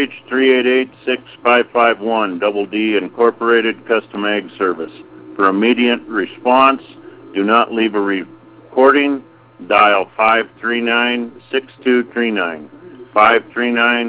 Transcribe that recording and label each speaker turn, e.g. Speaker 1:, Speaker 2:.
Speaker 1: reach 388-6551, Double D Incorporated Custom Ag Service. For immediate response, do not leave a recording. Dial 539-6239. 539